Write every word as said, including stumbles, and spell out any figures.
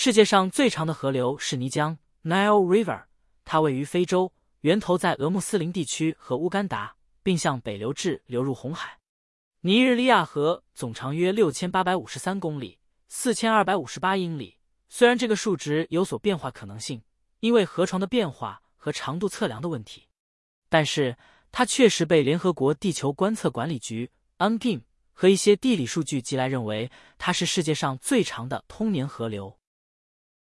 世界上最长的河流是泥江 Nile River， 它位于非洲，源头在俄穆斯林地区和乌干达，并向北流至流入红海。尼日利亚河总长约六千八百五十三公里 四千二百五十八英里，虽然这个数值有所变化可能性，因为河床的变化和长度测量的问题，但是它确实被联合国地球观测管理局 U N G I M 和一些地理数据集来认为它是世界上最长的通年河流。